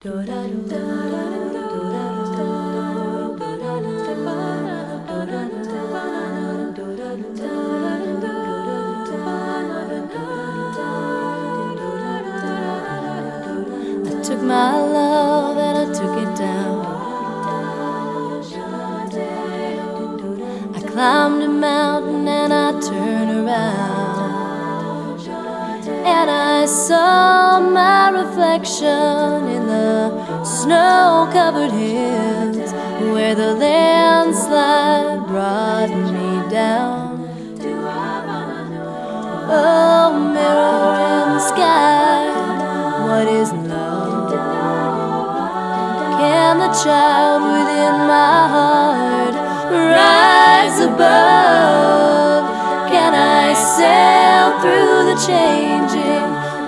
Took my love and I took it down. I climbed a mountain and I turned around, and I saw my reflection in the snow-covered hills where the landslide brought me down. Oh, mirror in the sky, what is love? Can the child within my heart rise above? Can I sail through the changing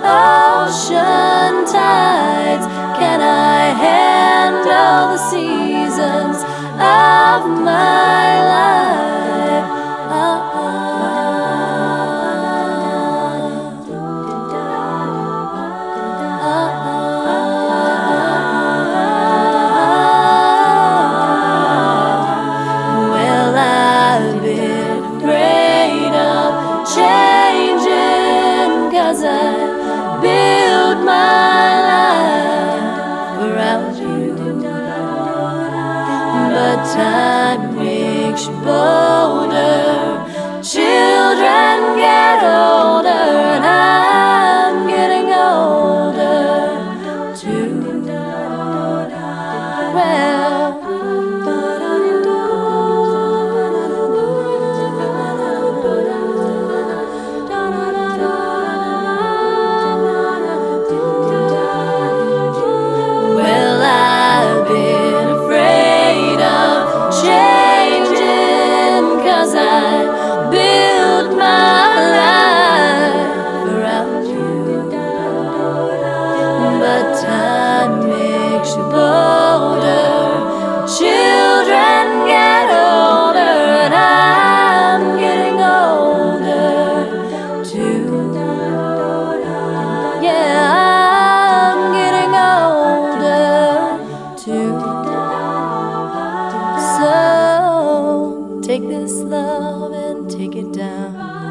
ocean tides? Can I handle the seasons of my life? Well, I've been afraid of changing, 'cause I built my life around you. But time makes you bolder, children get older, and I'm getting older too. Well, I've been afraid of changing, 'cause I built my life around you. But time makes you bolder, children get older, and I'm getting older too. Yeah, I'm getting older too. So take this love and take it down.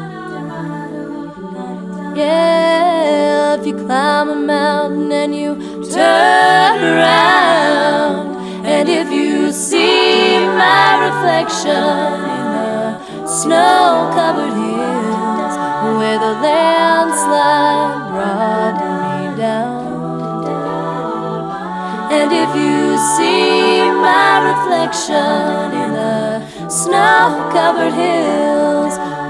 Yeah, if you climb a mountain and you turn around, and if you see my reflection in the snow-covered hills where the landslide brought me down, and if you see my reflection in the snow-covered hills